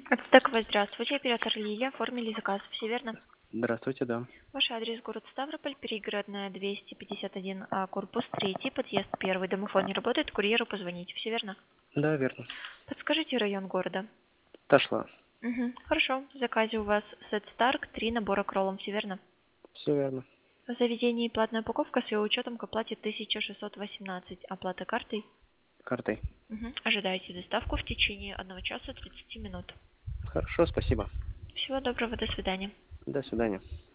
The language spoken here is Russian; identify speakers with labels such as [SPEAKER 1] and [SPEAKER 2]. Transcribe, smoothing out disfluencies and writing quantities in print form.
[SPEAKER 1] Ацтеково, здравствуйте. Оператор Лилия. Оформили заказ. Все верно?
[SPEAKER 2] Здравствуйте, да.
[SPEAKER 1] Ваш адрес город Ставрополь, Перегородная, 251, корпус 3, подъезд 1. Домофон не работает, курьеру позвоните. Все верно?
[SPEAKER 2] Да, верно.
[SPEAKER 1] Подскажите район города.
[SPEAKER 2] Дошла.
[SPEAKER 1] Угу. Хорошо. В заказе у вас сет Старк, 3 набора к роллам. Все верно?
[SPEAKER 2] Все верно.
[SPEAKER 1] В заведении платная упаковка с его учетом к оплате 1618. Оплата картой.
[SPEAKER 2] Картой.
[SPEAKER 1] Угу. Ожидайте доставку в течение 1 часа 30 минут.
[SPEAKER 2] Хорошо, спасибо.
[SPEAKER 1] Всего доброго. До свидания.
[SPEAKER 2] До свидания.